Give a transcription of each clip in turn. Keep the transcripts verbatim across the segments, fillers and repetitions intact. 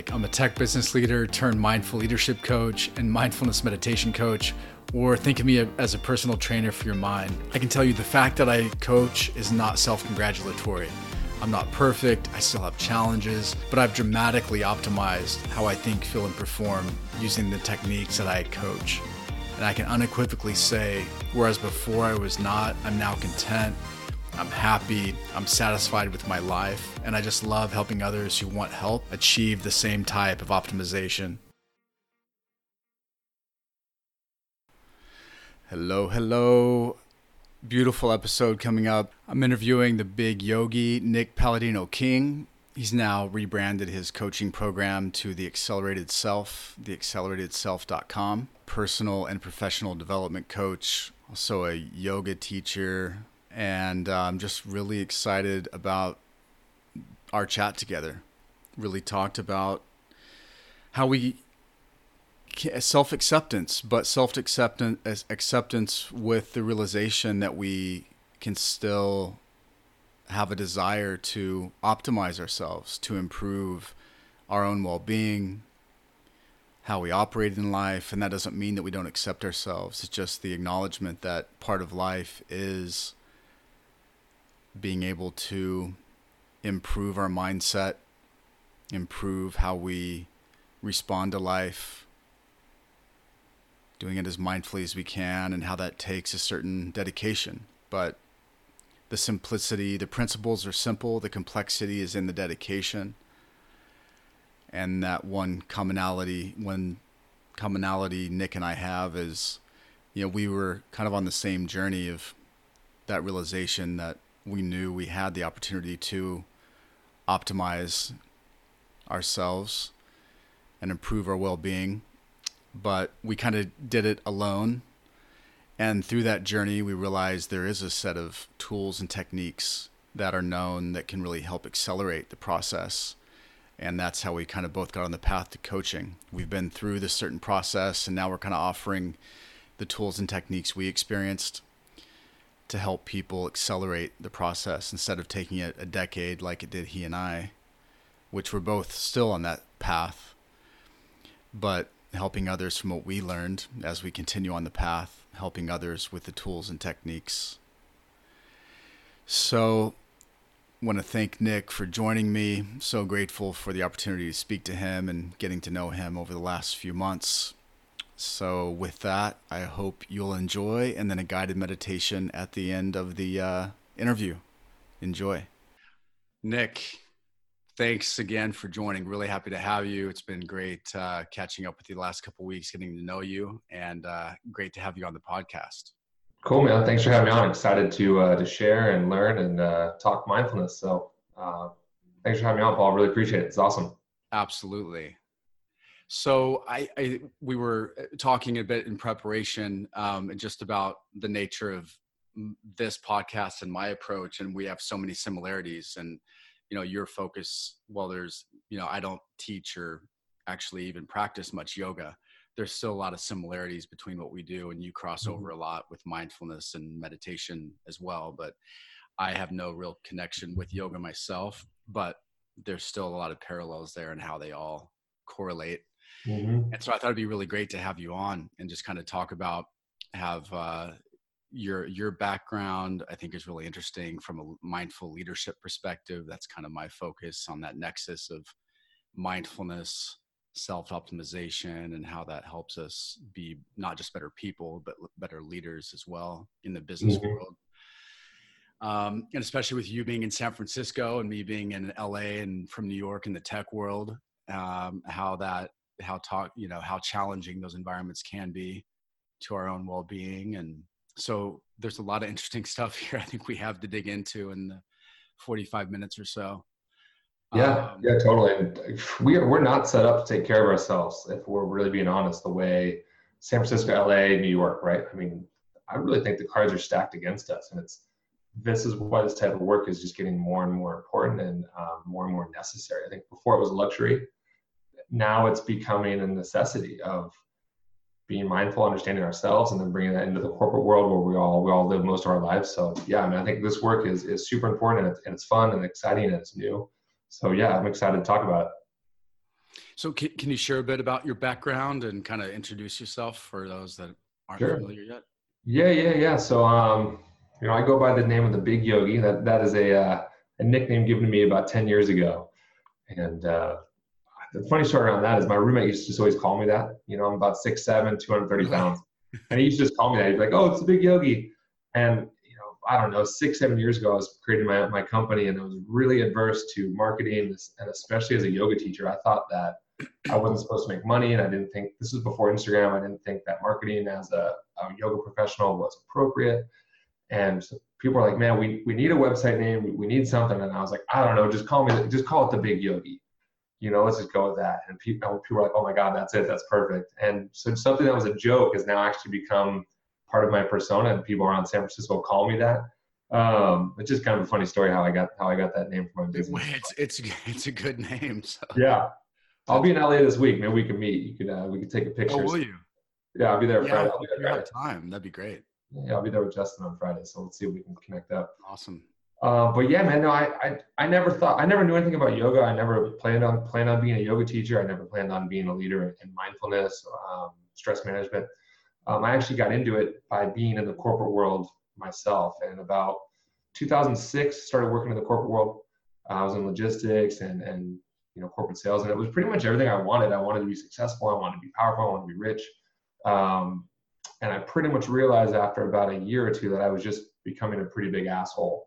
I'm a tech business leader turned mindful leadership coach and mindfulness meditation coach, or think of me as a personal trainer for your mind. I can tell you the fact that I coach is not self-congratulatory. I'm not perfect, I still have challenges, but I've dramatically optimized how I think, feel, and perform using the techniques that I coach. And I can unequivocally say, whereas before I was not, I'm now content, I'm happy, I'm satisfied with my life, and I just love helping others who want help achieve the same type of optimization. Hello, hello. Beautiful episode coming up. I'm interviewing the big yogi, Nick Palladino King. He's now rebranded his coaching program to The Accelerated Self, the accelerated self dot com. Personal and professional development coach, also a yoga teacher, and uh, I'm just really excited about our chat together. Really talked about how we self-acceptance, but self-acceptance acceptance with the realization that we can still have a desire to optimize ourselves, to improve our own well-being, how we operate in life. And that doesn't mean that we don't accept ourselves. It's just the acknowledgement that part of life is being able to improve our mindset, improve how we respond to life, doing it as mindfully as we can, and how that takes a certain dedication. But the simplicity, the principles are simple, the complexity is in the dedication. And that one commonality, one commonality Nick and I have is, you know, we were kind of on the same journey of that realization that we knew we had the opportunity to optimize ourselves and improve our well-being, but we kind of did it alone. And through that journey, we realized there is a set of tools and techniques that are known that can really help accelerate the process. And that's how we kind of both got on the path to coaching. We've been through this certain process, and now we're kind of offering the tools and techniques we experienced to help people accelerate the process instead of taking it a decade like it did he and I, which we're both still on that path, but helping others from what we learned as we continue on the path, helping others with the tools and techniques. So I want to thank Nick for joining me. So grateful for the opportunity to speak to him and getting to know him over the last few months. So with that, I hope you'll enjoy, and then a guided meditation at the end of the uh, interview. Enjoy. Nick, thanks again for joining. Really happy to have you. It's been great uh, catching up with you the last couple of weeks, getting to know you, and uh, great to have you on the podcast. Cool, man. Thanks for having me on. I'm excited to uh, to share and learn and uh, talk mindfulness. So uh, thanks for having me on, Paul. Really appreciate it. It's awesome. Absolutely. So I, I we were talking a bit in preparation um, just about the nature of this podcast and my approach, and we have so many similarities. And you know, your focus, well, there's, you know, I don't teach or actually even practice much yoga. There's still a lot of similarities between what we do, and you cross over mm-hmm. a lot with mindfulness and meditation as well. But I have no real connection with yoga myself, but there's still a lot of parallels there and how they all correlate. Mm-hmm. And so I thought it'd be really great to have you on and just kind of talk about have uh, your your background. I think is really interesting from a mindful leadership perspective. That's kind of my focus on that nexus of mindfulness, self-optimization, and how that helps us be not just better people, but better leaders as well in the business mm-hmm. world. Um, and especially with you being in San Francisco and me being in L A and from New York in the tech world, um, how that, how talk, you know, how challenging those environments can be to our own well-being. And so there's a lot of interesting stuff here I think we have to dig into in the forty-five minutes or so. Yeah, um, yeah, totally. And we are, we're not set up to take care of ourselves, if we're really being honest, the way San Francisco, L A, New York, right? I mean, I really think the cards are stacked against us, and it's, this is why this type of work is just getting more and more important and um, more and more necessary. I think before it was a luxury. Now it's becoming a necessity of being mindful, understanding ourselves, and then bringing that into the corporate world where we all we all live most of our lives. So yeah, I mean, I think this work is is super important, and it's, and it's fun and exciting and it's new. So yeah, I'm excited to talk about it. So can, can you share a bit about your background and kind of introduce yourself for those that aren't Sure. familiar yet? Yeah, yeah, yeah. So, um, you know, I go by the name of the Big Yogi. That that is a uh, a nickname given to me about ten years ago. And uh, the funny story around that is my roommate used to just always call me that. You know, I'm about six seven, two hundred thirty Really? pounds, and he used to just call me that. He'd be like, "Oh, it's the Big Yogi." And you know, I don't know, six seven years ago, I was creating my my company, and I was really adverse to marketing, and especially as a yoga teacher, I thought that I wasn't supposed to make money, and I didn't think this was before Instagram. I didn't think that marketing as a, a yoga professional was appropriate. And so people were like, "Man, we we need a website name. We, we need something." And I was like, "I don't know. Just call me. Just call it the Big Yogi. You know, let's just go with that." And people people were like, "Oh my God, that's it. That's perfect." And so something that was a joke has now actually become part of my persona, and people around San Francisco call me that. Um, it's just kind of a funny story how I got how I got that name for my business. It's it's it's a good name. So. Yeah. I'll be in L A this week. Maybe we can meet. You could uh, we could take a picture. Oh, will you? Yeah, I'll be there Yeah, Friday. if I'll be there you Friday. have time, that'd be great. Yeah, I'll be there with Justin on Friday. So let's see if we can connect up. Awesome. Uh, but yeah, man, no, I, I I never thought I never knew anything about yoga. I never planned on planned on being a yoga teacher. I never planned on being a leader in mindfulness, um, stress management. Um, I actually got into it by being in the corporate world myself. And about two thousand six, started working in the corporate world. Uh, I was in logistics and and you know, corporate sales. And it was pretty much everything I wanted. I wanted to be successful. I wanted to be powerful. I wanted to be rich. Um, and I pretty much realized after about a year or two that I was just becoming a pretty big asshole.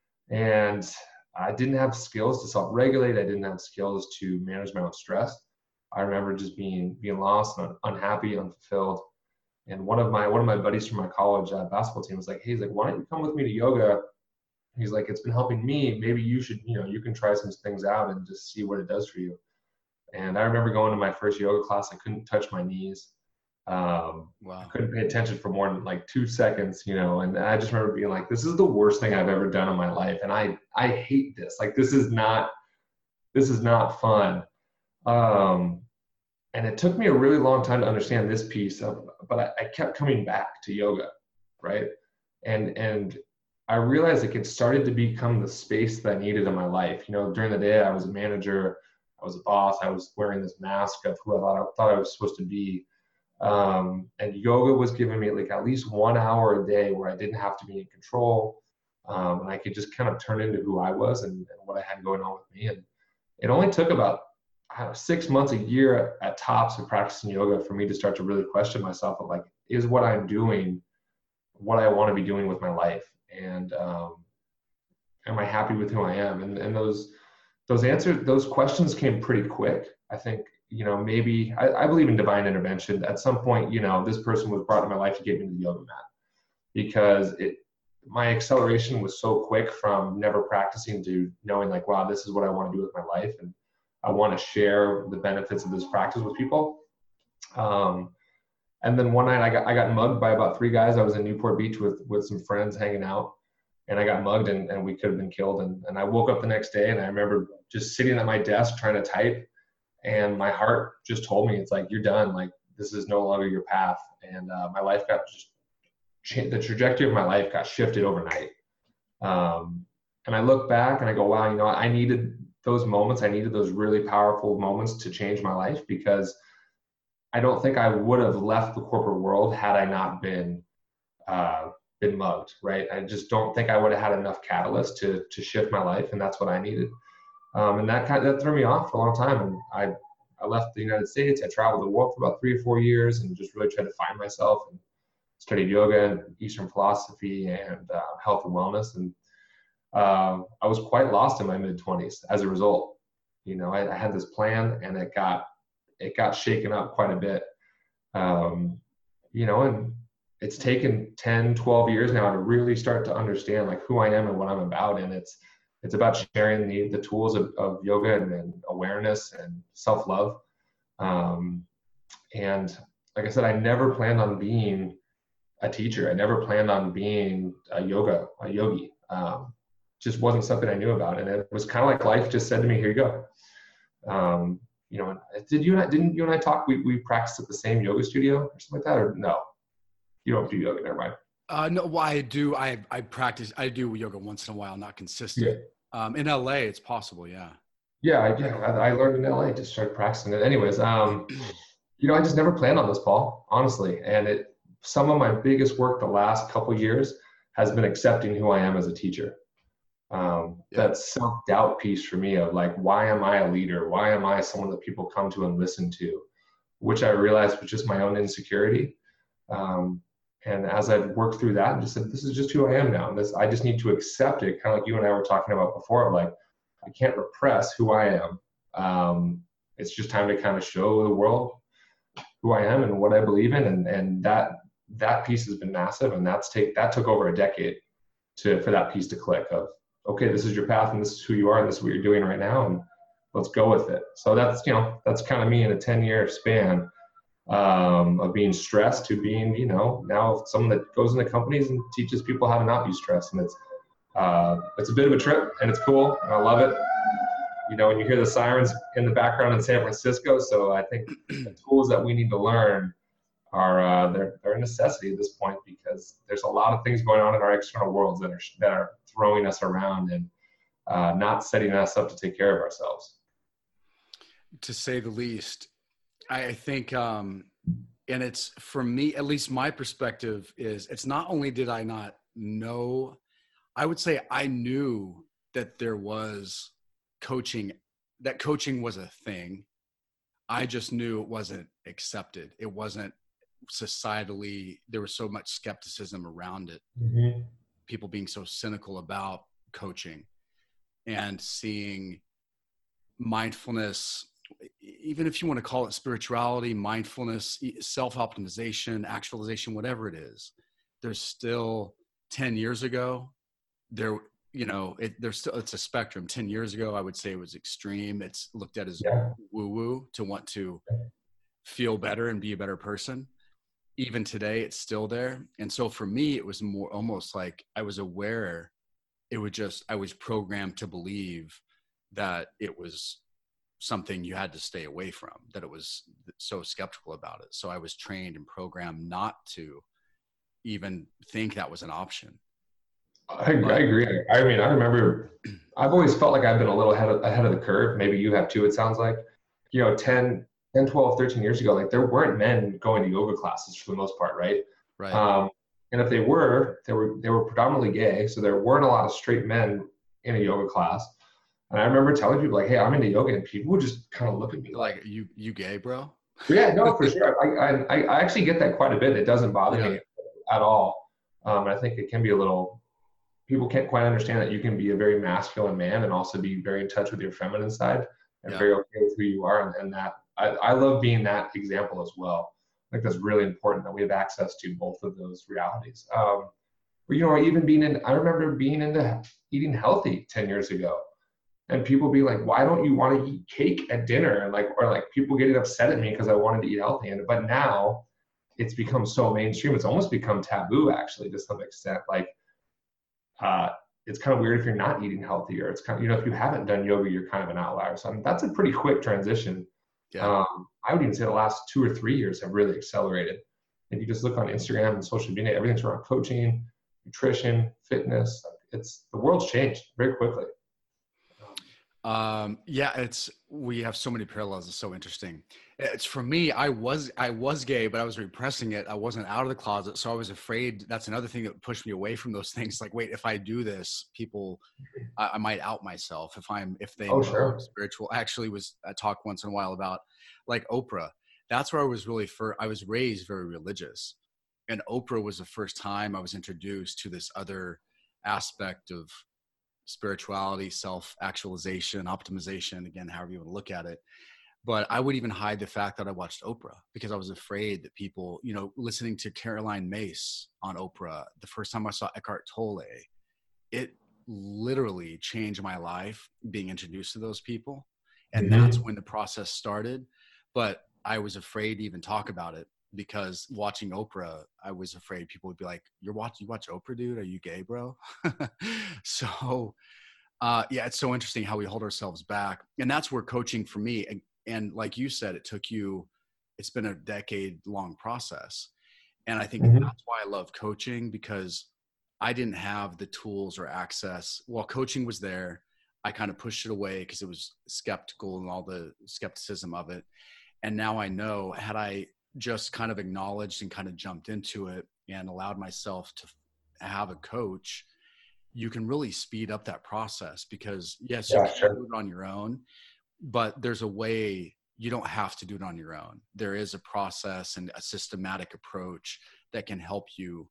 And I didn't have skills to self-regulate. I didn't have skills to manage my own stress. I remember just being, being lost and unhappy, unfulfilled. And one of my, one of my buddies from my college uh, basketball team was like, "Hey, he's like, why don't you come with me to yoga? He's like, it's been helping me. Maybe you should, you know, you can try some things out and just see what it does for you." And I remember going to my first yoga class. I couldn't touch my knees. Um, wow. I couldn't pay attention for more than like two seconds, you know, and I just remember being like, this is the worst thing I've ever done in my life. And I, I hate this. Like, this is not, this is not fun. Um, and it took me a really long time to understand this piece of, but I, I kept coming back to yoga. Right. And, and, I realized like it started to become the space that I needed in my life. You know, during the day I was a manager, I was a boss, I was wearing this mask of who I thought I, thought I was supposed to be. Um, and yoga was giving me like at least one hour a day where I didn't have to be in control. Um, and I could just kind of turn into who I was and, and what I had going on with me. And it only took about I don't know, six months, a year at, at tops of practicing yoga for me to start to really question myself of like, is what I'm doing what I want to be doing with my life? And um, am I happy with who I am? And and those those answers, those questions came pretty quick. I think, you know, maybe I, I believe in divine intervention. At some point, you know, this person was brought to my life to get me to the yoga mat because it my acceleration was so quick from never practicing to knowing like, wow, this is what I want to do with my life, and I want to share the benefits of this practice with people. Um, And then one night I got I got mugged by about three guys. I was in Newport Beach with with some friends hanging out, and I got mugged and, and we could have been killed. And, and I woke up the next day and I remember just sitting at my desk trying to type, and my heart just told me, it's like, you're done. Like, this is no longer your path. And uh, my life got just the trajectory of my life got shifted overnight. Um, and I look back and I go, wow, you know, I needed those moments. I needed those really powerful moments to change my life, because I don't think I would have left the corporate world had I not been uh, been mugged, right? I just don't think I would have had enough catalyst to to shift my life, and that's what I needed. Um, and that kind of, that threw me off for a long time. And I I left the United States. I traveled the world for about three or four years, and just really tried to find myself, and studied yoga and Eastern philosophy and uh, health and wellness. And uh, I was quite lost in my mid twenties as a result. You know, I, I had this plan, and it got it got shaken up quite a bit. Um, you know, and it's taken ten, twelve years now to really start to understand like who I am and what I'm about. And it's, it's about sharing the, the tools of, of yoga and, and awareness and self-love. Um, and like I said, I never planned on being a teacher. I never planned on being a yoga, a yogi. Um, just wasn't something I knew about. And it was kind of like life just said to me, here you go. Um, You know, did you and I, didn't you and I talk? We we practiced at the same yoga studio or something like that, or no? You don't do yoga, never mind. Uh, no, well, I do. I I practice. I do yoga once in a while, not consistent. Yeah. Um, in L A, it's possible. Yeah. Yeah, I, yeah, I, I learned in L A, just started practicing it. Anyways, um, you know, I just never planned on this, Paul, honestly. And it, some of my biggest work the last couple years has been accepting who I am as a teacher. Um, Yeah. that self-doubt piece for me of like, why am I a leader? Why am I someone that people come to and listen to? Which I realized was just my own insecurity. Um, and as I worked through that and just said, this is just who I am now. And this, I just need to accept it, kind of like you and I were talking about before, of like, I can't repress who I am. Um, it's just time to kind of show the world who I am and what I believe in. And, and that, that piece has been massive. And that's take, that took over a decade to, for that piece to click of, okay, this is your path and this is who you are and this is what you're doing right now. And let's go with it. So that's, you know, that's kind of me in a ten year span, um, of being stressed to being, you know, now someone that goes into companies and teaches people how to not be stressed. And it's, uh, it's a bit of a trip and it's cool and I love it. You know, and you hear the sirens in the background in San Francisco. So I think the tools that we need to learn are, uh, they're, they're a necessity at this point because there's a lot of things going on in our external worlds that are, that are throwing us around and, uh, not setting us up to take care of ourselves. To say the least. I think, um, and it's for me, at least my perspective is it's not only did I not know, I would say I knew that there was coaching, that coaching was a thing. I just knew it wasn't accepted. It wasn't societally, there was so much skepticism around it. Mm-hmm. People being so cynical about coaching and seeing mindfulness, even if you want to call it spirituality, mindfulness, self-optimization, actualization, whatever it is, there's still ten years ago, there, you know, it, there's still, it's a spectrum. ten years ago, I would say it was extreme. It's looked at as Yeah. woo-woo to want to feel better and be a better person. Even today, it's still there. And so for me, it was more almost like I was aware, it would just, I was programmed to believe that it was something you had to stay away from, that it was so skeptical about it. So I was trained and programmed not to even think that was an option. I, I But agree. I mean, I remember I've always felt like I've been a little ahead of, ahead of the curve. Maybe you have too, it sounds like. You know, ten, ten, twelve, thirteen years ago, like there weren't men going to yoga classes for the most part, right? right. Um, and if they were, they were they were predominantly gay, so there weren't a lot of straight men in a yoga class. And I remember telling people like, "Hey, I'm into yoga," and people would just kind of look at me like, Like, you you gay, bro? "Yeah, no, for sure." I, I I actually get that quite a bit. It doesn't bother Yeah. me at all. Um, I think it can be a little, people can't quite understand that you can be a very masculine man and also be very in touch with your feminine side and Yeah. very okay with who you are. And, and that I, I love being that example as well. I think that's really important that we have access to both of those realities. Um, but, you know, even being in, I remember being into eating healthy ten years ago and people be like, why don't you want to eat cake at dinner? And like, or like people getting upset at me because I wanted to eat healthy. And, but now it's become so mainstream. It's almost become taboo actually to some extent. Like, uh, it's kind of weird if you're not eating healthier. It's kind of, you know, if you haven't done yoga, you're kind of an outlier. So I mean, that's a pretty quick transition. Yeah. Um, I would even say the last two or three years have really accelerated. If you just look on Instagram and social media, everything's around coaching, nutrition, fitness. It's, the world's changed very quickly. Um, yeah, it's, we have so many parallels. It's so interesting. It's for me, I was, I was gay, but I was repressing it. I wasn't out of the closet. So I was afraid. That's another thing that pushed me away from those things. Like, wait, if I do this, people, I, I might out myself if I'm, if they Oh, know sure. I'm spiritual. I actually was, I talked once in a while about like Oprah. That's where I was really for, I was raised very religious, and Oprah was the first time I was introduced to this other aspect of spirituality, self-actualization, optimization, again, however you want to look at it. But I would even hide the fact that I watched Oprah because I was afraid that people, you know, listening to Caroline Myss on Oprah, the first time I saw Eckhart Tolle, it literally changed my life being introduced to those people. And Mm-hmm. that's when the process started. But I was afraid to even talk about it because watching Oprah, I was afraid people would be like, you're watching, you watch Oprah, dude? Are you gay, bro? So, uh, yeah, it's so interesting how we hold ourselves back. And that's where coaching for me, and, and like you said, it took you, it's been a decade long process. And I think Mm-hmm. that's why I love coaching, because I didn't have the tools or access. Well, coaching was there. I kind of pushed it away because it was skeptical and all the skepticism of it. And now I know, had I just kind of acknowledged and kind of jumped into it and allowed myself to have a coach, you can really speed up that process, because yes, you Yeah, can sure. do it on your own, but there's a way. You don't have to do it on your own. There is a process and a systematic approach that can help you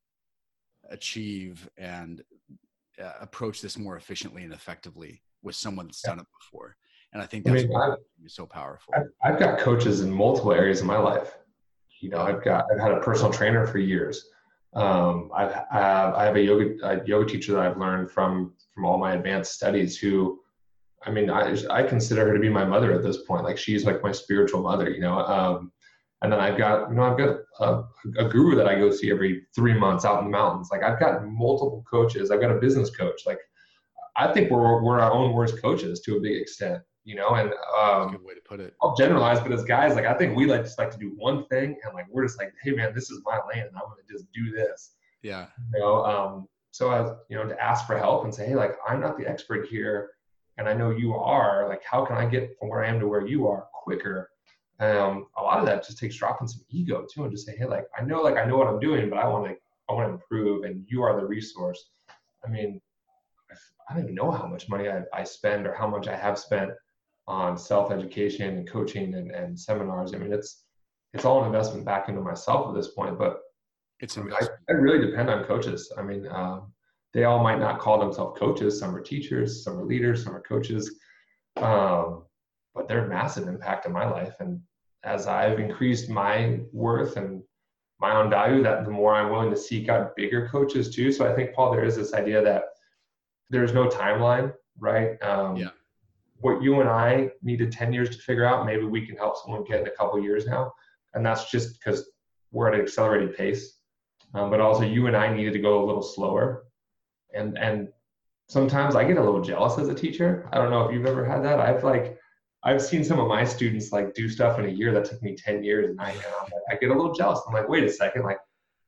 achieve and uh, approach this more efficiently and effectively with someone that's Yeah. done it before. And I think I that's mean, I've, so powerful. I've, I've got coaches in multiple areas of my life. You know, Yeah. I've got, I've had a personal trainer for years. Um, I've, I have, I have a yoga, a yoga teacher that I've learned from, from all my advanced studies who, I mean, I, I consider her to be my mother at this point. Like, she's like my spiritual mother, you know? Um, and then I've got, you know, I've got a, a guru that I go see every three months out in the mountains. Like, I've got multiple coaches. I've got a business coach. Like, I think we're, we're our own worst coaches to a big extent, you know? And, That's a um, good way to put it. I'll generalize, but as guys, like, I think we like just like to do one thing, and like, we're just like, hey man, this is my lane and I'm going to just do this. Yeah. You know, um, so I, you know, to ask for help and say, hey, like, I'm not the expert here, and I know you are. Like, how can I get from where I am to where you are quicker? Um, a lot of that just takes dropping some ego too, and just say, hey, like, I know, like, I know what I'm doing, but I want to, I want to improve, and you are the resource. I mean, I don't even know how much money I, I spend or how much I have spent on self-education and coaching and, and seminars. I mean, it's it's all an investment back into myself at this point, but It's I, an mean, I, investment. I really depend on coaches. I mean, um, they all might not call themselves coaches. Some are teachers, some are leaders, some are coaches, um, but they're a massive impact in my life. And as I've increased my worth and my own value, that the more I'm willing to seek out bigger coaches too. So I think, Paul, there is this idea that there's no timeline, right? Um, Yeah. What you and I needed ten years to figure out, maybe we can help someone get in a couple of years now. And that's just because we're at an accelerated pace. Um, but also, you and I needed to go a little slower. And and sometimes I get a little jealous as a teacher. I don't know if you've ever had that. I've like, I've seen some of my students like do stuff in a year that took me ten years. And I, you know, I get a little jealous. I'm like, wait a second, like,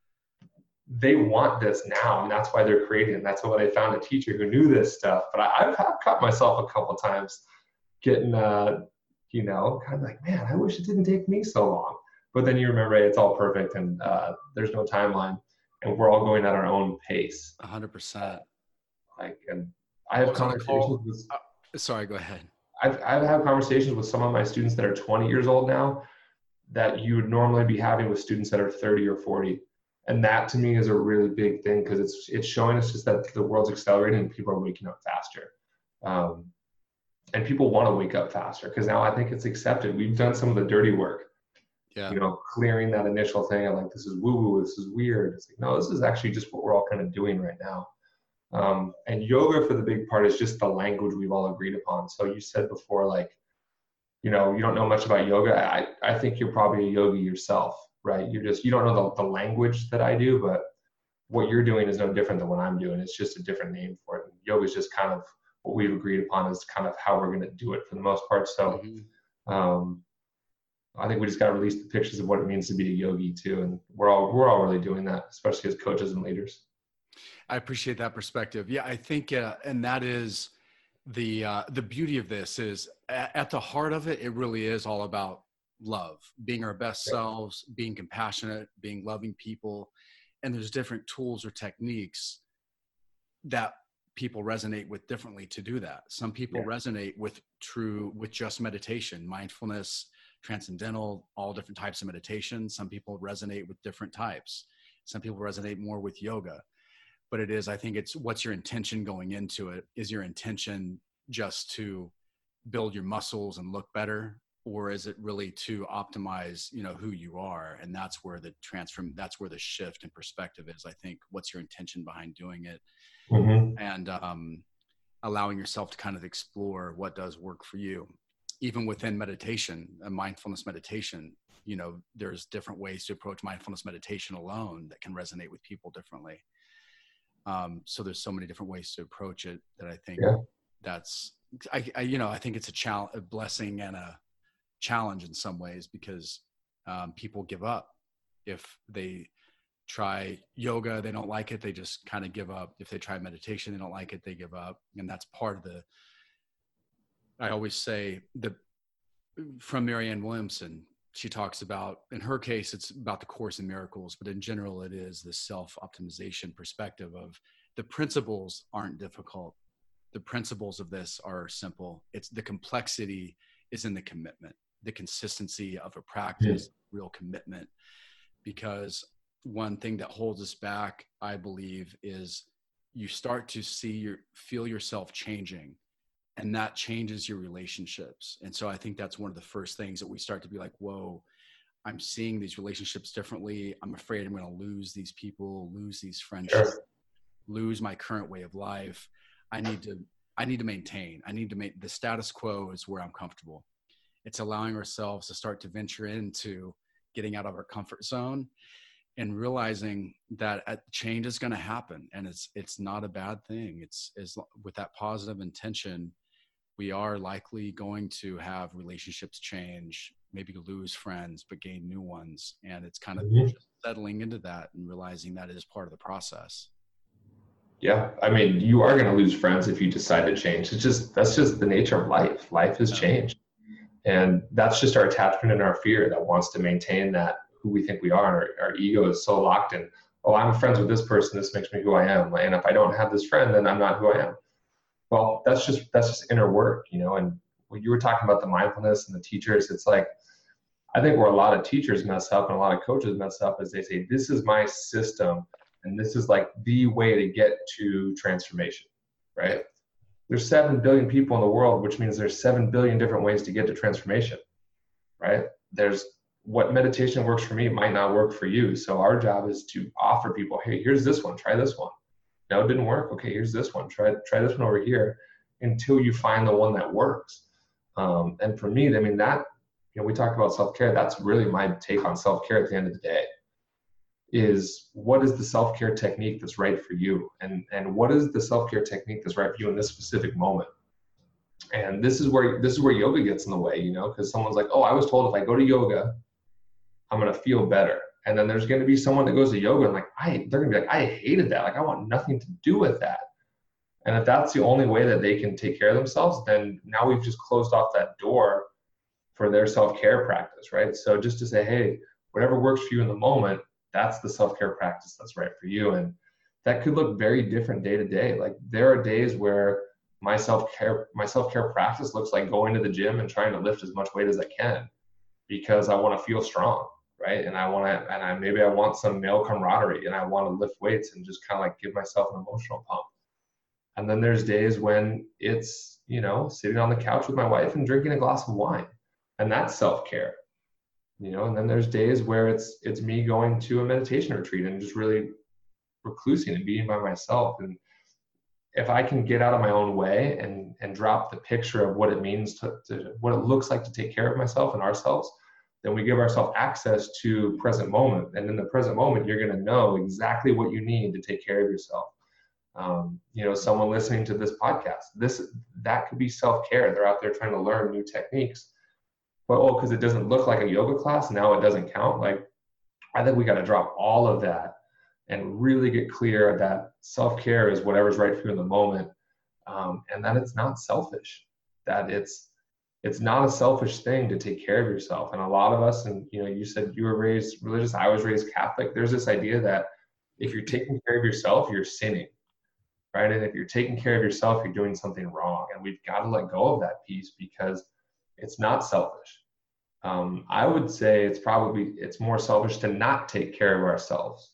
they want this now, and that's why they're creating it. And that's why they found a teacher who knew this stuff. But I, I've, I've caught myself a couple of times getting, uh, you know, kind of like, man, I wish it didn't take me so long. But then you remember, hey, it's all perfect, and uh, there's no timeline, and we're all going at our own pace. A hundred percent. Like, and I have What's on the conversations call? with. Uh, sorry, go ahead. I've I've had conversations with some of my students that are twenty years old now, that you would normally be having with students that are thirty or forty. And that to me is a really big thing, because it's it's showing us just that the world's accelerating and people are waking up faster. Um, and people want to wake up faster, because now I think it's accepted. We've done some of the dirty work, Yeah. you know, clearing that initial thing of like, this is woo-woo, this is weird. It's like, no, this is actually just what we're all kind of doing right now. Um, and yoga, for the big part, is just the language we've all agreed upon. So you said before, like, you know, you don't know much about yoga. I, I think you're probably a yogi yourself, right? You just, you don't know the, the language that I do, but what you're doing is no different than what I'm doing. It's just a different name for it. And yoga is just kind of what we've agreed upon is kind of how we're going to do it for the most part. So mm-hmm. um, I think we just got to release the pictures of what it means to be a yogi too. And we're all, we're all really doing that, especially as coaches and leaders. I appreciate that perspective. Yeah, I think, uh, and that is the, uh, the beauty of this is at, at the heart of it, it really is all about love, being our best yeah. selves, being compassionate, being loving people. And there's different tools or techniques that people resonate with differently to do that. Some people yeah. resonate with true, with just meditation, mindfulness, transcendental, all different types of meditation. Some people resonate with different types. Some people resonate more with yoga. But it is, I think it's what's your intention going into it. Is your intention just to build your muscles and look better? Or is it really to optimize, you know, who you are? And that's where the transform, that's where the shift in perspective is. I think what's your intention behind doing it? Mm-hmm. And um, allowing yourself to kind of explore what does work for you. Even within meditation, a mindfulness meditation, you know, there's different ways to approach mindfulness meditation alone that can resonate with people differently. Um, so there's so many different ways to approach it that I think yeah. that's, I, I, you know, I think it's a challenge, a blessing and a challenge in some ways, because um, people give up. If they try yoga, they don't like it, they just kind of give up. If they try meditation, they don't like it, they give up. And that's part of the, I always say the from Marianne Williamson, she talks about, in her case, it's about the Course in Miracles, but in general, it is the self-optimization perspective of the principles aren't difficult. The principles of this are simple. It's the complexity is in the commitment, the consistency of a practice, yeah. real commitment. Because one thing that holds us back, I believe, is you start to see your, feel yourself changing, and that changes your relationships. And so I think that's one of the first things that we start to be like, whoa, I'm seeing these relationships differently. I'm afraid I'm going to lose these people, lose these friendships, sure. lose my current way of life. I need to, I need to maintain, I need to make the status quo is where I'm comfortable. It's allowing ourselves to start to venture into getting out of our comfort zone and realizing that change is going to happen. And it's, it's not a bad thing. It's, it's with that positive intention, we are likely going to have relationships change, maybe lose friends, but gain new ones. And it's kind of mm-hmm. just settling into that and realizing that is part of the process. Yeah. I mean, you are going to lose friends if you decide to change. It's just, that's just the nature of life. Life has yeah. changed. And that's just our attachment and our fear that wants to maintain that who we think we are. Our, our ego is so locked in, oh, I'm friends with this person. This makes me who I am. And if I don't have this friend, then I'm not who I am. Well, that's just, that's just inner work, you know, and when you were talking about the mindfulness and the teachers, it's like, I think where a lot of teachers mess up and a lot of coaches mess up is they say, this is my system. And this is like the way to get to transformation, right? There's seven billion people in the world, which means there's seven billion different ways to get to transformation, right? There's what meditation works for me might not work for you. So our job is to offer people, hey, here's this one, try this one. No, it didn't work. Okay, here's this one. Try try this one over here until you find the one that works. Um, and for me, I mean, that, you know, we talked about self-care. That's really my take on self-care at the end of the day, is what is the self-care technique that's right for you? And, and what is the self-care technique that's right for you in this specific moment? And this is where, this is where yoga gets in the way, you know, because someone's like, oh, I was told if I go to yoga, I'm going to feel better. And then there's going to be someone that goes to yoga and like, I, they're going to be like, I hated that. Like, I want nothing to do with that. And if that's the only way that they can take care of themselves, then now we've just closed off that door for their self-care practice, right? So just to say, hey, whatever works for you in the moment, that's the self-care practice that's right for you. And that could look very different day to day. Like there are days where my self-care, my self-care practice looks like going to the gym and trying to lift as much weight as I can because I want to feel strong. Right. And I want to, and I, maybe I want some male camaraderie and I want to lift weights and just kind of like give myself an emotional pump. And then there's days when it's, you know, sitting on the couch with my wife and drinking a glass of wine, and that's self-care, you know. And then there's days where it's, it's me going to a meditation retreat and just really reclusing and being by myself. And if I can get out of my own way and, and drop the picture of what it means to, to what it looks like to take care of myself and ourselves, then we give ourselves access to present moment. And in the present moment, you're going to know exactly what you need to take care of yourself. Um, you know, someone listening to this podcast, this, that could be self-care. They're out there trying to learn new techniques, but oh, because it doesn't look like a yoga class, now it doesn't count. Like, I think we got to drop all of that and really get clear that self-care is whatever's right for you in the moment. Um, and that it's not selfish, that it's, it's not a selfish thing to take care of yourself. And a lot of us, and you know, you said you were raised religious, I was raised Catholic. There's this idea that if you're taking care of yourself, you're sinning, right? And if you're taking care of yourself, you're doing something wrong. And we've got to let go of that piece because it's not selfish. Um, I would say it's probably, it's more selfish to not take care of ourselves.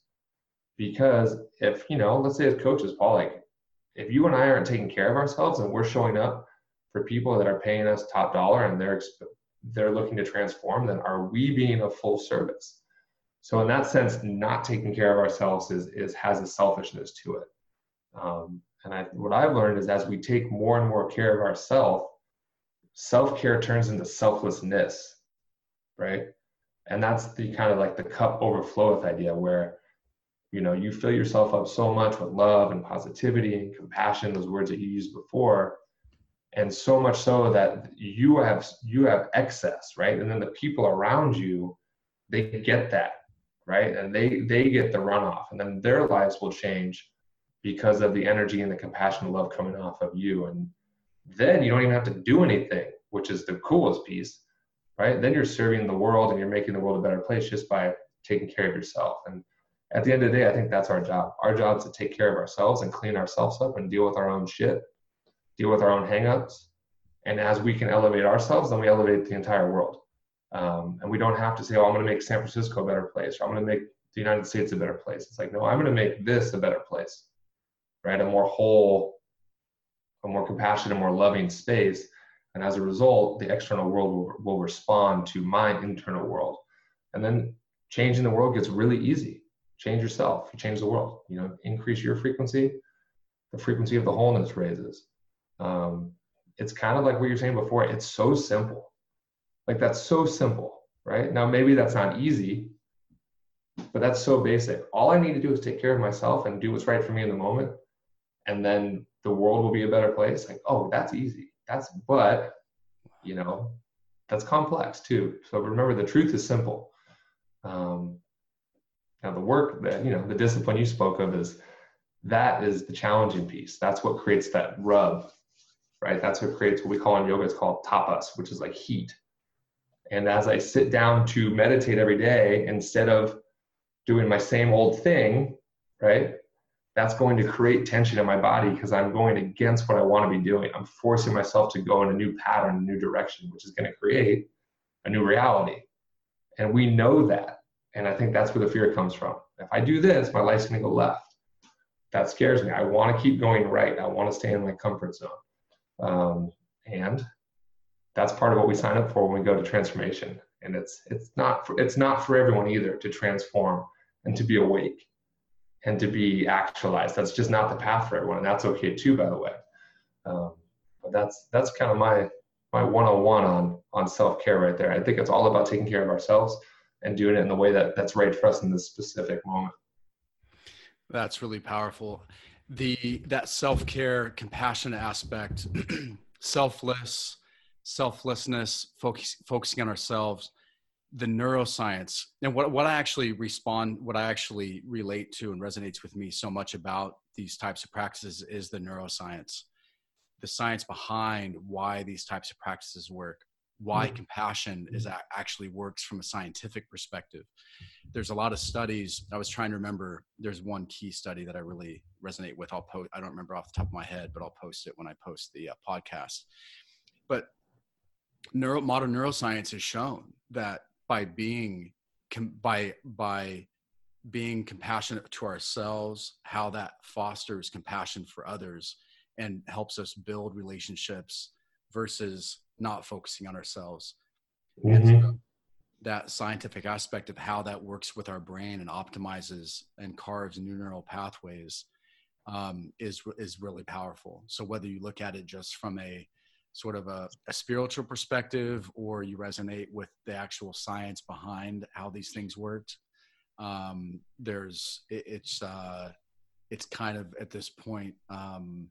Because if, you know, let's say as coaches, Paul, like if you and I aren't taking care of ourselves and we're showing up for people that are paying us top dollar and they're they're looking to transform, then are we being of full service? So in that sense, not taking care of ourselves is, is has a selfishness to it. Um, and I, what I've learned is as we take more and more care of ourselves, self-care turns into selflessness, right? And that's the kind of like the cup overfloweth idea where, you know, you fill yourself up so much with love and positivity and compassion, those words that you used before, and so much so that you have you have excess, right? And then the people around you, they get that, right? And they they get the runoff, and then their lives will change because of the energy and the compassion and love coming off of you. And then you don't even have to do anything, which is the coolest piece, right? Then you're serving the world and you're making the world a better place just by taking care of yourself. And at the end of the day, I think that's our job. Our job is to take care of ourselves and clean ourselves up and deal with our own shit, deal with our own hangups. And as we can elevate ourselves, then we elevate the entire world. Um, and we don't have to say, oh, I'm going to make San Francisco a better place, or I'm going to make the United States a better place. It's like, no, I'm going to make this a better place, right? A more whole, a more compassionate, more loving space. And as a result, the external world will, will respond to my internal world. And then changing the world gets really easy. Change yourself, you change the world. You know, increase your frequency, the frequency of the wholeness raises. Um, it's kind of like what you're saying before. It's so simple. Like, that's so simple, right? Now, maybe that's not easy, but that's so basic. All I need to do is take care of myself and do what's right for me in the moment. And then the world will be a better place. Like, oh, that's easy. That's, but, you know, that's complex too. So remember, the truth is simple. Um, now the work that, you know, the discipline you spoke of is, that is the challenging piece. That's what creates that rub, right? That's what creates what we call in yoga, it's called tapas, which is like heat. And as I sit down to meditate every day, instead of doing my same old thing, right? That's going to create tension in my body because I'm going against what I want to be doing. I'm forcing myself to go in a new pattern, a new direction, which is going to create a new reality. And we know that. And I think that's where the fear comes from. If I do this, my life's going to go left. That scares me. I want to keep going right. I want to stay in my comfort zone. Um, and that's part of what we sign up for when we go to transformation. And it's it's not for, it's not for everyone either to transform and to be awake and to be actualized. That's just not the path for everyone, and that's okay too, by the way. Um, but that's that's kind of my my one-on-one on on self-care right there. I think it's all about taking care of ourselves and doing it in the way that that's right for us in this specific moment. That's really powerful. The that self-care, compassionate aspect, selfless, selflessness, focus, focusing on ourselves, the neuroscience, and what, what I actually respond, what I actually relate to and resonates with me so much about these types of practices is the neuroscience, the science behind why these types of practices work, why mm-hmm. compassion is a, actually works from a scientific perspective. There's a lot of studies. I was trying to remember, there's one key study that I really resonate with. I'll post, I don't remember off the top of my head, but I'll post it when I post the uh, podcast. But neuro, modern neuroscience has shown that by being com, by by being compassionate to ourselves, how that fosters compassion for others and helps us build relationships versus not focusing on ourselves. Mm-hmm. And so that scientific aspect of how that works with our brain and optimizes and carves new neural pathways um, is is really powerful. So whether you look at it just from a sort of a, a spiritual perspective, or you resonate with the actual science behind how these things worked, um, there's, it, it's, uh, it's kind of at this point, um,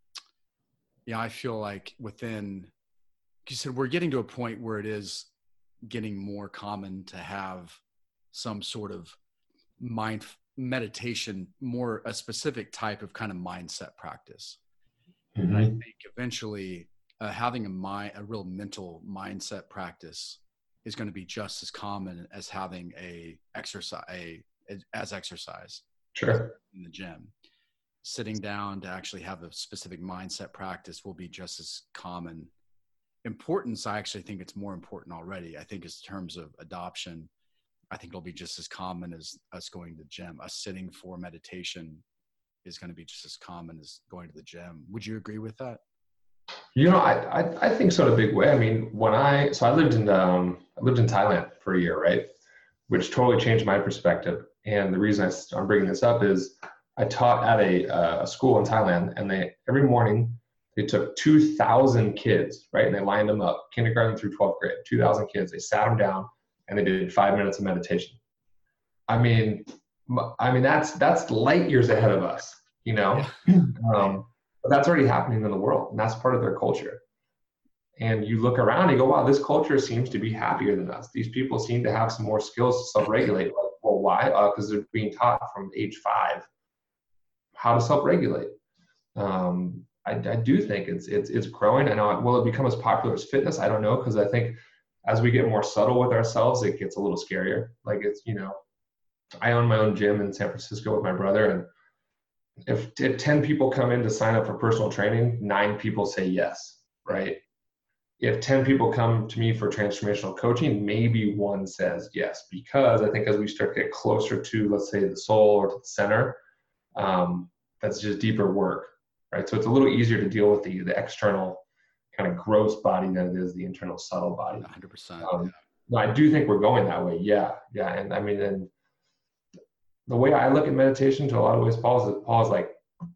yeah, I feel like within, you said we're getting to a point where it is getting more common to have some sort of mind meditation, more a specific type of kind of mindset practice. Mm-hmm. And I think eventually, Uh, having a mind, a real mental mindset practice is going to be just as common as having a exercise, a, as exercise. Sure. In the gym, sitting down to actually have a specific mindset practice will be just as common. Importance, I actually think it's more important already. I think in terms of adoption, I think it'll be just as common as us going to the gym. Us sitting for meditation is going to be just as common as going to the gym. Would you agree with that? You know, I, I I think so in a big way. I mean, when I so I lived in um I lived in Thailand for a year, right, which totally changed my perspective. And the reason I, I'm bringing this up is I taught at a uh, a school in Thailand, and they every morning they took two thousand kids, right, and they lined them up, kindergarten through twelfth grade, two thousand kids. They sat them down, and they did five minutes of meditation. I mean, I mean that's that's light years ahead of us, you know. Yeah. um, But that's already happening in the world, and that's part of their culture. And you look around and you go, wow, this culture seems to be happier than us. These people seem to have some more skills to self-regulate. Like, well, why? Because uh, they're being taught from age five how to self-regulate. Um, I, I do think it's it's it's growing. And will it become as popular as fitness? I don't know, because I think as we get more subtle with ourselves, it gets a little scarier. Like it's, you know, I own my own gym in San Francisco with my brother, and if, if ten people come in to sign up for personal training, nine people say yes, right? If ten people come to me for transformational coaching, maybe one says yes, because I think as we start to get closer to, let's say, the soul or to the center, um, that's just deeper work, right? So it's a little easier to deal with the, the external kind of gross body than it is the internal subtle body. one hundred percent. Um, yeah. No, I do think we're going that way. Yeah, yeah. And I mean, and the way I look at meditation to a lot of ways, Paul is, Paul is like,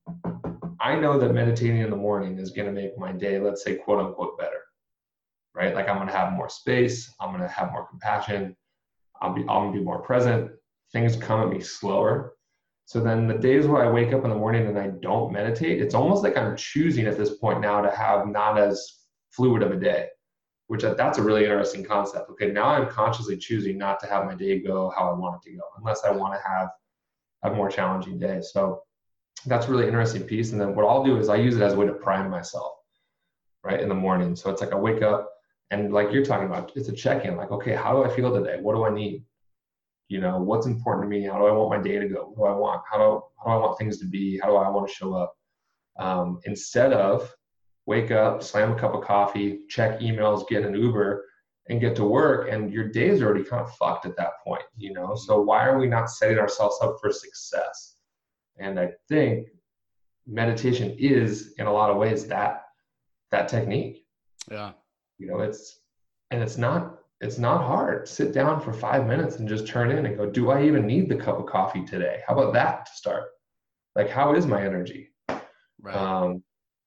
I know that meditating in the morning is going to make my day, let's say, quote unquote, better, right? Like I'm going to have more space. I'm going to have more compassion. I'll be, I'm going to be more present. Things come at me slower. So then the days where I wake up in the morning and I don't meditate, it's almost like I'm choosing at this point now to have not as fluid of a day, which that's a really interesting concept. Okay, now I'm consciously choosing not to have my day go how I want it to go, unless I want to have a more challenging day. So that's a really interesting piece. And then what I'll do is I use it as a way to prime myself, right, in the morning. So it's like I wake up and like you're talking about, it's a check-in. Like, okay, how do I feel today? What do I need? You know, what's important to me? How do I want my day to go? What do I want? How do, how do I want things to be? How do I want to show up? Um, instead of wake up, slam a cup of coffee, check emails, get an Uber, and get to work, and your day is already kind of fucked at that point, you know? So why are we not setting ourselves up for success? And I think meditation is, in a lot of ways, that that technique. Yeah. You know, it's, and it's not, it's not hard. Sit down for five minutes and just turn in and go, do I even need the cup of coffee today? How about that to start? Like, how is my energy? Right. Um,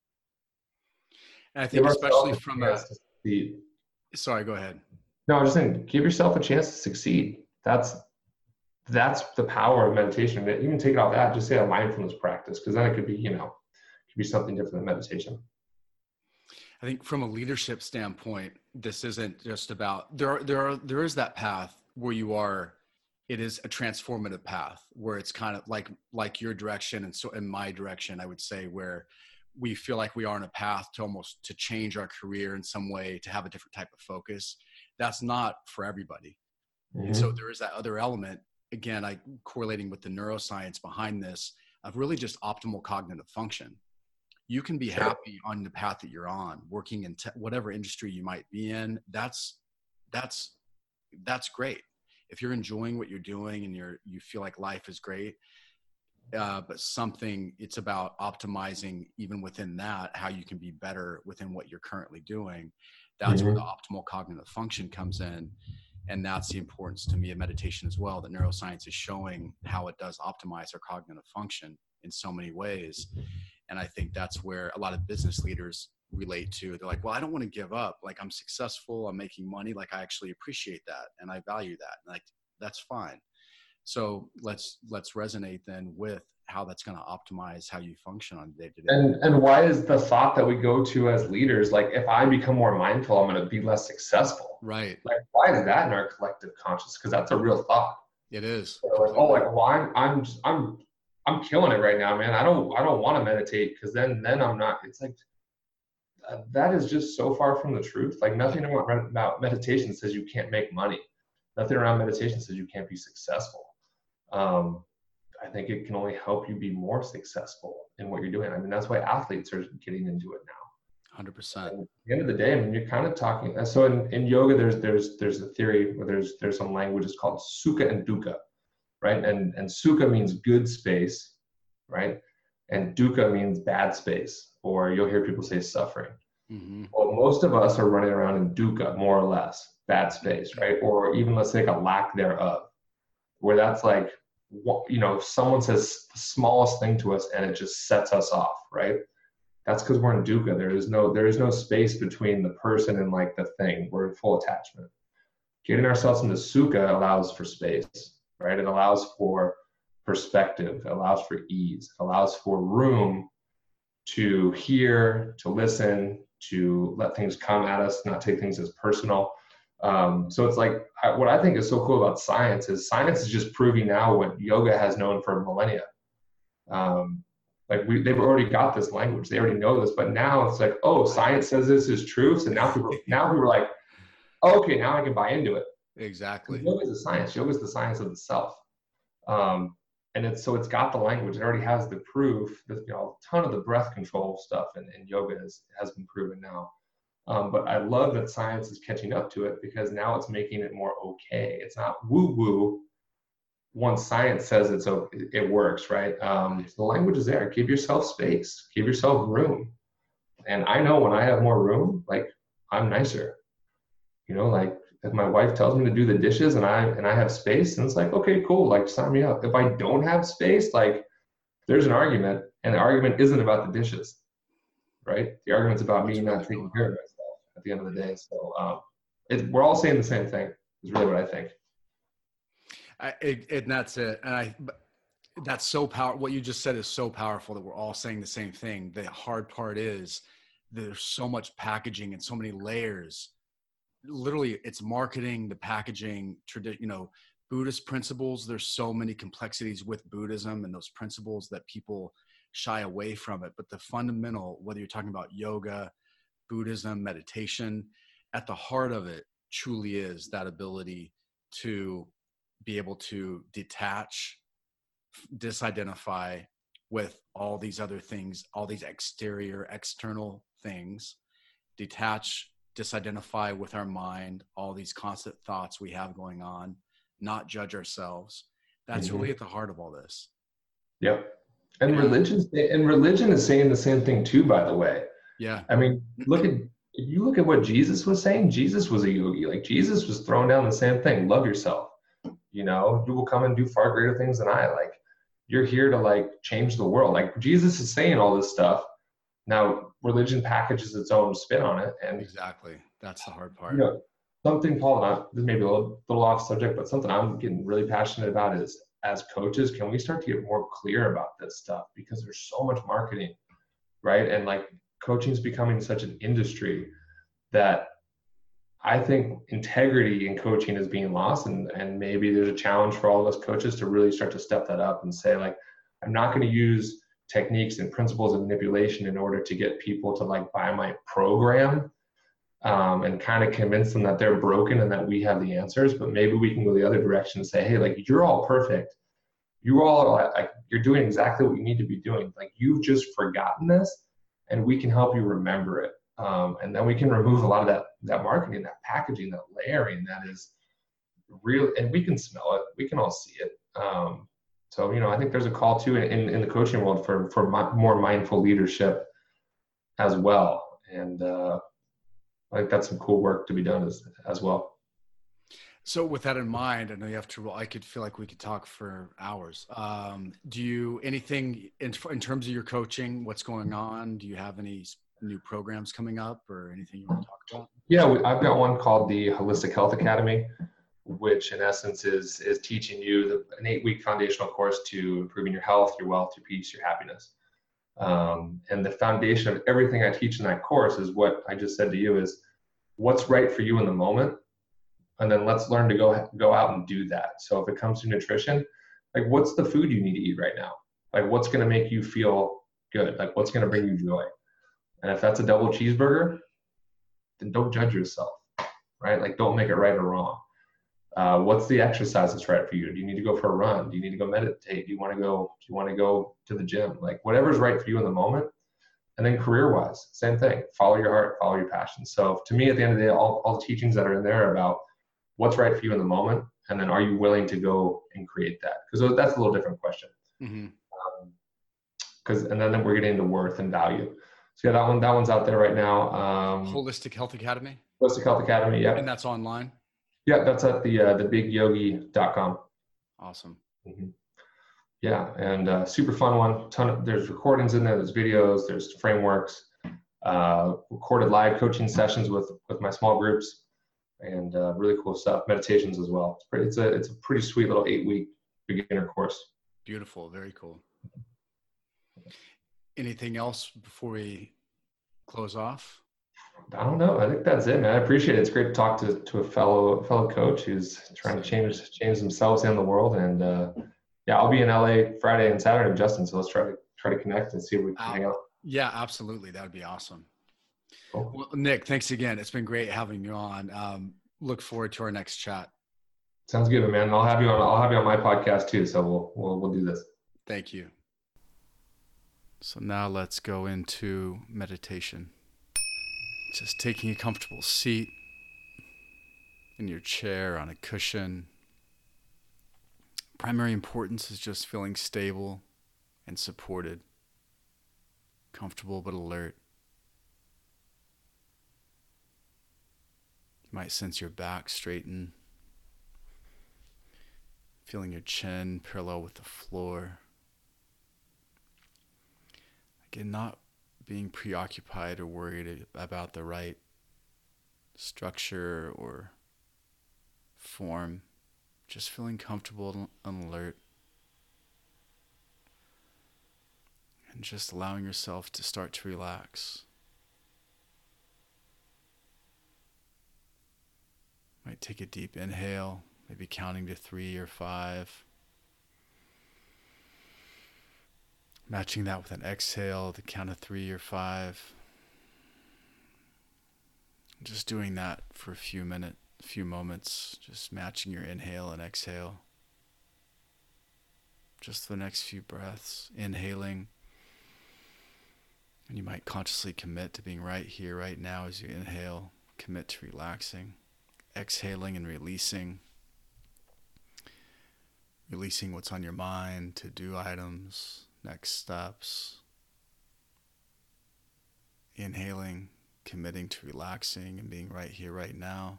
and I think especially from a, sorry, go ahead. No, I'm just saying, give yourself a chance to succeed. That's, that's the power of meditation. Even take it off that, just say a mindfulness practice, because then it could be, you know, it could be something different than meditation. I think from a leadership standpoint, this isn't just about, there are, there are, there is that path where you are, it is a transformative path where it's kind of like, like your direction. And so in my direction, I would say, where we feel like we are on a path to almost to change our career in some way, to have a different type of focus. That's not for everybody. Mm-hmm. And so there is that other element, again, I correlating with the neuroscience behind this, of really just optimal cognitive function. You can be sure. happy on the path that you're on, working in te- whatever industry you might be in. That's, that's, that's great. If you're enjoying what you're doing and you're, you feel like life is great, uh, but something, it's about optimizing even within that, how you can be better within what you're currently doing. That's mm-hmm. where the optimal cognitive function comes in. And that's the importance to me of meditation as well, that neuroscience is showing how it does optimize our cognitive function in so many ways. And I think that's where a lot of business leaders relate to. They're like, well, I don't want to give up. Like, I'm successful, I'm making money. Like, I actually appreciate that. And I value that. And like, that's fine. So let's, let's resonate then with how that's going to optimize how you function on day to day. And, and why is the thought that we go to as leaders, like, if I become more mindful, I'm going to be less successful. Right. Like, why is that in our collective conscious? Because that's a real thought. It is. So like, oh, like, well, I'm, I'm, just, I'm, I'm killing it right now, man. I don't, I don't want to meditate, because then, then I'm not. It's like, uh, that is just so far from the truth. Like, nothing about, about meditation says you can't make money. Nothing around meditation says you can't be successful. Um, I think it can only help you be more successful in what you're doing. I mean, that's why athletes are getting into it now. one hundred percent. And at the end of the day, I mean, you're kind of talking. So in, in yoga, there's there's there's a theory where there's there's some languages called sukha and dukkha, right? And and sukha means good space, right? And dukkha means bad space, or you'll hear people say suffering. Mm-hmm. Well, most of us are running around in dukkha, more or less, bad space, right? Or even let's say a lack thereof, where that's like, you know, someone says the smallest thing to us and it just sets us off, right? That's because we're in dukkha. There is no, there is no space between the person and like the thing. We're in full attachment. Getting ourselves into sukha allows for space, right? It allows for perspective. It allows for ease. It allows for room to hear, to listen, to let things come at us, not take things as personal. Um, so it's like, what I think is so cool about science is science is just proving now what yoga has known for millennia. Um, Like we, they've already got this language. They already know this, but now it's like, oh, science says this is true. So now people, now people are like, oh, okay, now I can buy into it. Exactly. Yoga is a science. Yoga is the science of the self. Um, and it's, so it's got the language. It already has the proof that, you know, a ton of the breath control stuff in, in yoga is, has been proven now. Um, but I love that science is catching up to it, because now it's making it more okay. It's not woo woo. Once science says it's okay, it works, right? Um, the language is there. Give yourself space. Give yourself room. And I know when I have more room, like I'm nicer. You know, like if my wife tells me to do the dishes and I and I have space, and it's like, okay, cool, like sign me up. If I don't have space, like there's an argument, and the argument isn't about the dishes, right? The argument's about me not taking care of myself at the end of the day. So um, it, we're all saying the same thing. Is really what I think. I, it, and that's it. And I, that's so powerful. What you just said is so powerful that we're all saying the same thing. The hard part is there's so much packaging and so many layers. Literally, it's marketing, the packaging, tradition, you know, Buddhist principles. There's so many complexities with Buddhism and those principles that people shy away from it. But the fundamental, whether you're talking about yoga, Buddhism, meditation, at the heart of it truly is that ability to be able to detach, disidentify with all these other things, all these exterior, external things, detach, disidentify with our mind, all these constant thoughts we have going on, not judge ourselves. That's mm-hmm. really at the heart of all this. Yep. And yeah. religion, and religion is saying the same thing too, by the way. Yeah. I mean, look at, if you look at what Jesus was saying, Jesus was a yogi. Like Jesus was throwing down the same thing. Love yourself. You know, you will come and do far greater things than I. Like, you're here to like change the world. Like Jesus is saying all this stuff. Now, religion packages its own spin on it. And exactly, that's the hard part. You know, something, Paul, and I, this may be a little, little off subject, but something I'm getting really passionate about is, as coaches, can we start to get more clear about this stuff? Because there's so much marketing, right? And like coaching is becoming such an industry that I think integrity in coaching is being lost, and, and maybe there's a challenge for all of us coaches to really start to step that up and say, like, I'm not going to use techniques and principles of manipulation in order to get people to like buy my program um, and kind of convince them that they're broken and that we have the answers. But maybe we can go the other direction and say, hey, like, you're all perfect. You all are like, you're doing exactly what you need to be doing. Like, you've just forgotten this, and we can help you remember it. Um, and then we can remove a lot of that, that marketing, that packaging, that layering that is real, and we can smell it. We can all see it. Um, so, you know, I think there's a call too in, in the coaching world for, for my, more mindful leadership as well. And uh, I think that's some cool work to be done as, as well. So with that in mind, I know you have to, I could feel like we could talk for hours. Um, do you, anything in, in terms of your coaching, what's going on? Do you have any new programs coming up or anything you want to talk about? Yeah, I've got one called the Holistic Health Academy, which in essence is is teaching you the, an eight-week foundational course to improving your health, your wealth, your peace, your happiness. Um, and the foundation of everything I teach in that course is what I just said to you, is what's right for you in the moment, and then let's learn to go go out and do that. So if it comes to nutrition, like, what's the food you need to eat right now? Like, what's going to make you feel good? Like, what's going to bring you joy? And if that's a double cheeseburger, then don't judge yourself, right? Like, don't make it right or wrong. Uh, what's the exercise that's right for you? Do you need to go for a run? Do you need to go meditate? Do you want to go, do you want to go to the gym? Like, whatever's right for you in the moment. And then career-wise, same thing. Follow your heart, follow your passion. So to me, at the end of the day, all, all the teachings that are in there are about what's right for you in the moment, and then are you willing to go and create that? Because that's a little different question. Mm-hmm. Um, because and then, then we're getting into worth and value. So yeah, that one, that one's out there right now. Um, Holistic Health Academy. Holistic Health Academy, yeah. And that's online. Yeah, that's at the uh, the big yogi dot com. Awesome. Mm-hmm. Yeah, and uh, super fun one. Ton of, there's recordings in there. There's videos. There's frameworks. Uh, recorded live coaching sessions with with my small groups, and uh, really cool stuff. Meditations as well. It's pretty. It's a it's a pretty sweet little eight week beginner course. Beautiful. Very cool. Anything else before we close off? I don't know. I think that's it, man. I appreciate it. It's great to talk to, to a fellow fellow coach who's trying to change change themselves and the world. And uh, yeah, I'll be in L A Friday and Saturday with Justin, so let's try to try to connect and see if we can Uh, hang out. yeah, absolutely. That would be awesome. Cool. Well, Nick, thanks again. It's been great having you on. Um, look forward to our next chat. Sounds good, man. I'll have you on. I'll have you on my podcast too. So we'll we'll we'll do this. Thank you. So now let's go into meditation. Just taking a comfortable seat in your chair on a cushion. Primary importance is just feeling stable and supported, comfortable but alert. You might sense your back straighten, feeling your chin parallel with the floor. Again, not being preoccupied or worried about the right structure or form, just feeling comfortable and alert. And just allowing yourself to start to relax. Might take a deep inhale, maybe counting to three or five. Matching that with an exhale, the count of three or five. Just doing that for a few minutes, a few moments, just matching your inhale and exhale. Just the next few breaths, inhaling. And you might consciously commit to being right here, right now as you inhale. Commit to relaxing. Exhaling and releasing. Releasing what's on your mind, to-do items, next steps. Inhaling, committing to relaxing and being right here, right now.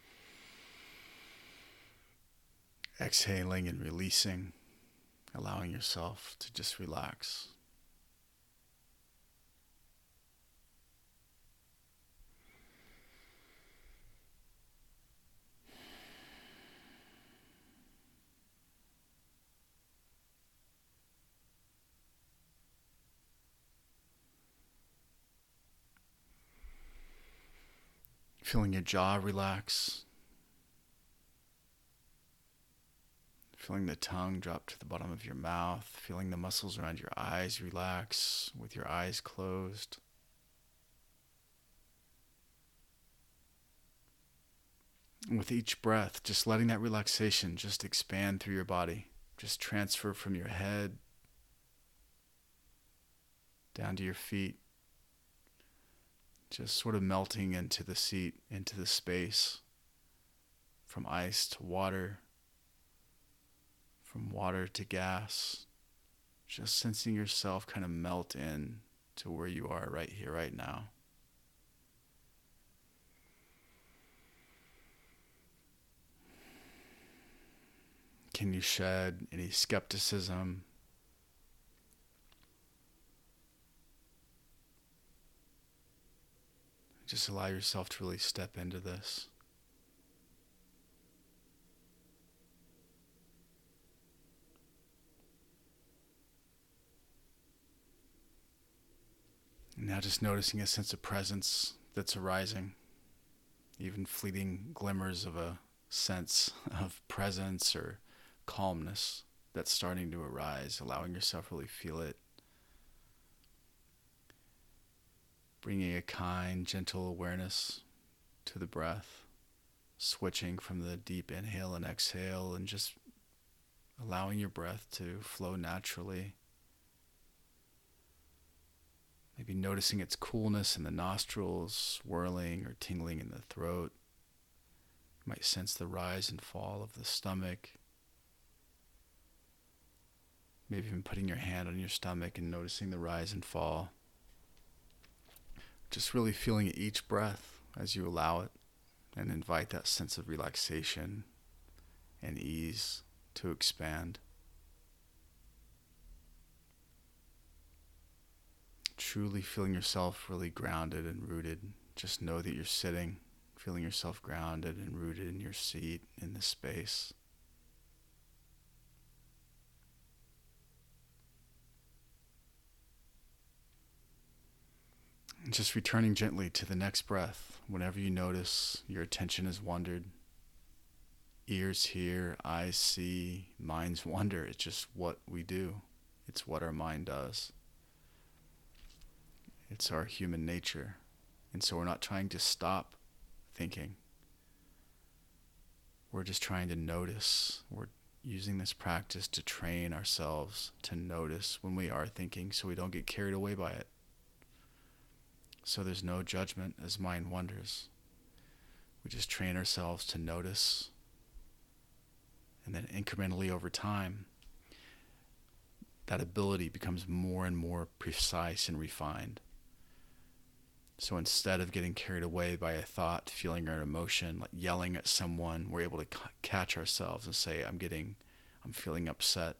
Exhaling and releasing, allowing yourself to just relax. Feeling your jaw relax. Feeling the tongue drop to the bottom of your mouth. Feeling the muscles around your eyes relax with your eyes closed. And with each breath, just letting that relaxation just expand through your body. Just transfer from your head down to your feet. Just sort of melting into the seat, into the space, from ice to water, from water to gas, just sensing yourself kind of melt in to where you are right here, right now. Can you shed any skepticism? Just allow yourself to really step into this. And now just noticing a sense of presence that's arising, even fleeting glimmers of a sense of presence or calmness that's starting to arise, allowing yourself to really feel it. Bringing a kind, gentle awareness to the breath, switching from the deep inhale and exhale, and just allowing your breath to flow naturally. Maybe noticing its coolness in the nostrils, swirling or tingling in the throat. You might sense the rise and fall of the stomach. Maybe even putting your hand on your stomach and noticing the rise and fall. Just really feeling each breath as you allow it and invite that sense of relaxation and ease to expand. Truly feeling yourself really grounded and rooted. Just know that you're sitting, feeling yourself grounded and rooted in your seat, in this space. And just returning gently to the next breath whenever you notice your attention has wandered. Ears hear, eyes see, minds wander. It's just what we do. It's what our mind does. It's our human nature. And so we're not trying to stop thinking. We're just trying to notice. We're using this practice to train ourselves to notice when we are thinking so we don't get carried away by it. So there's no judgment as mind wanders. We just train ourselves to notice. And then incrementally over time, that ability becomes more and more precise and refined. So instead of getting carried away by a thought, feeling, or emotion, like yelling at someone, we're able to c- catch ourselves and say, I'm getting, I'm feeling upset.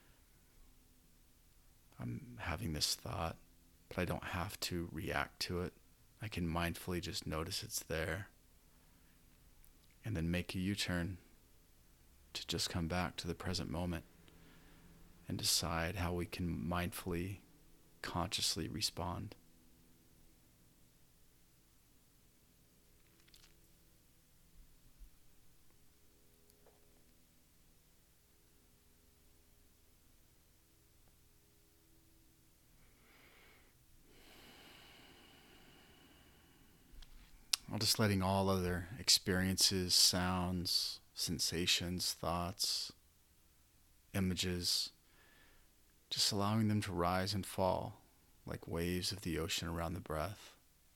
I'm having this thought, but I don't have to react to it. I can mindfully just notice it's there. And then make a U-turn to just come back to the present moment and decide how we can mindfully, consciously respond. While just letting all other experiences, sounds, sensations, thoughts, images, just allowing them to rise and fall like waves of the ocean around the breath.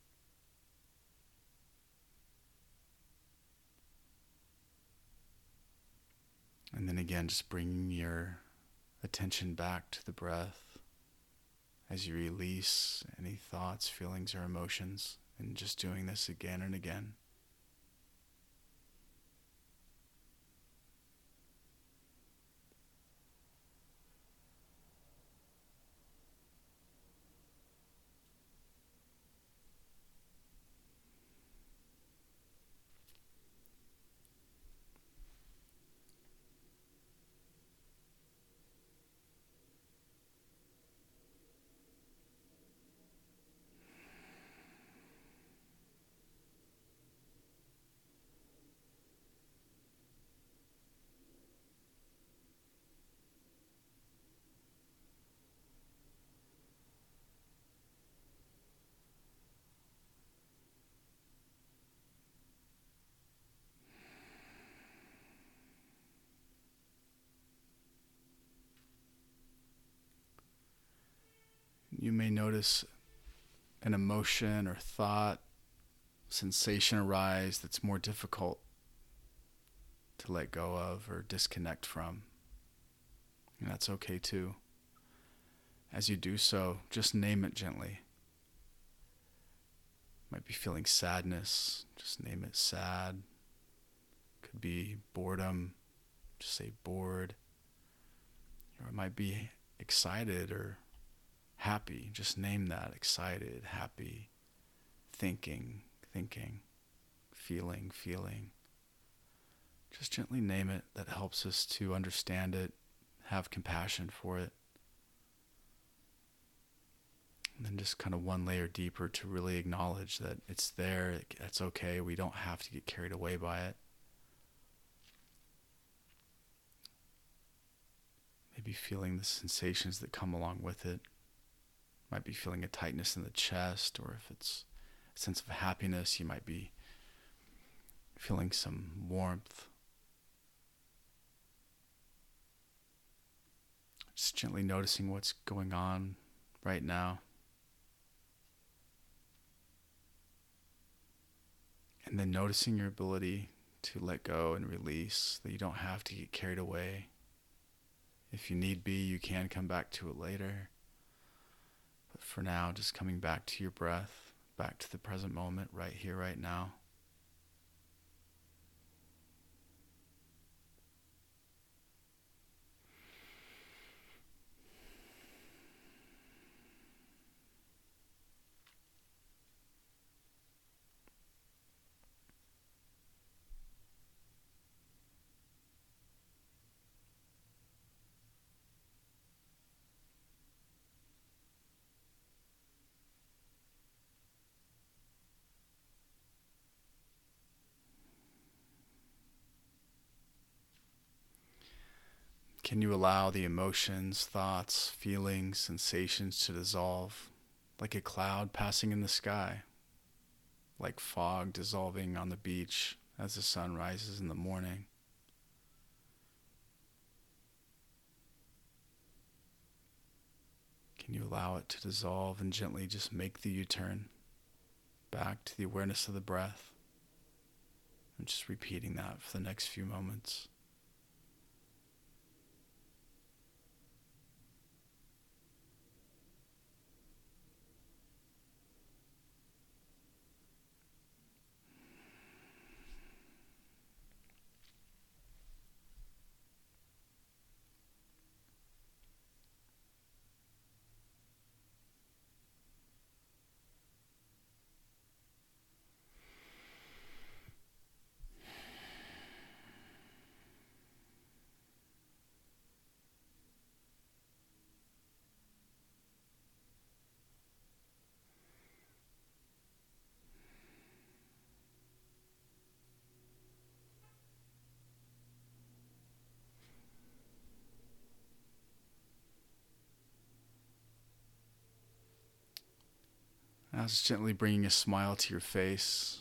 And then again, just bringing your attention back to the breath as you release any thoughts, feelings, or emotions, and just doing this again and again. You may notice an emotion or thought, sensation arise that's more difficult to let go of or disconnect from. And that's okay too. As you do so, just name it gently. Might be feeling sadness, just name it sad. Could be boredom, just say bored. Or it might be excited or happy, just name that, excited, happy, thinking, thinking, feeling, feeling. Just gently name it. That helps us to understand it, have compassion for it. And then just kind of one layer deeper to really acknowledge that it's there, it's okay, we don't have to get carried away by it. Maybe feeling the sensations that come along with it. Might be feeling a tightness in the chest, or if it's a sense of happiness, you might be feeling some warmth. Just gently noticing what's going on right now. And then noticing your ability to let go and release, that you don't have to get carried away. If you need be, you can come back to it later. But for now, just coming back to your breath, back to the present moment, right here, right now. Can you allow the emotions, thoughts, feelings, sensations to dissolve like a cloud passing in the sky, like fog dissolving on the beach as the sun rises in the morning. Can you allow it to dissolve and gently just make the U-turn back to the awareness of the breath? I'm just repeating that for the next few moments. Now just gently bringing a smile to your face,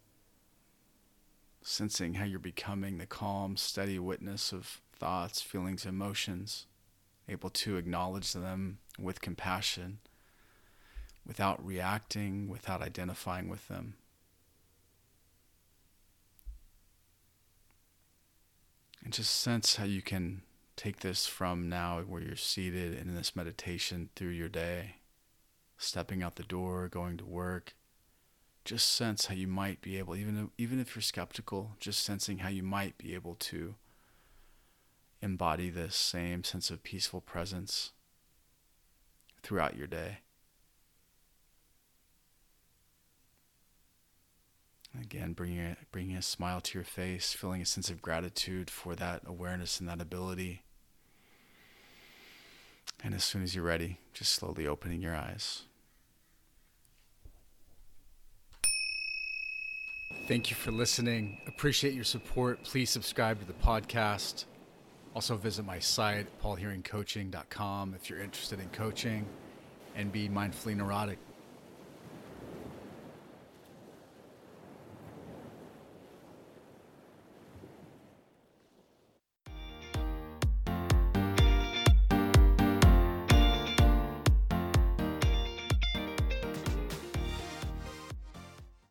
sensing how you're becoming the calm, steady witness of thoughts, feelings, emotions, able to acknowledge them with compassion, without reacting, without identifying with them. And just sense how you can take this from now where you're seated in this meditation through your day, stepping out the door, going to work. Just sense how you might be able, even, even if you're skeptical, just sensing how you might be able to embody this same sense of peaceful presence throughout your day. Again, bringing a, bringing a smile to your face, feeling a sense of gratitude for that awareness and that ability. And as soon as you're ready, just slowly opening your eyes. Thank you for listening. Appreciate your support. Please subscribe to the podcast. Also visit my site, paul hearing coaching dot com, if you're interested in coaching, and be mindfully neurotic.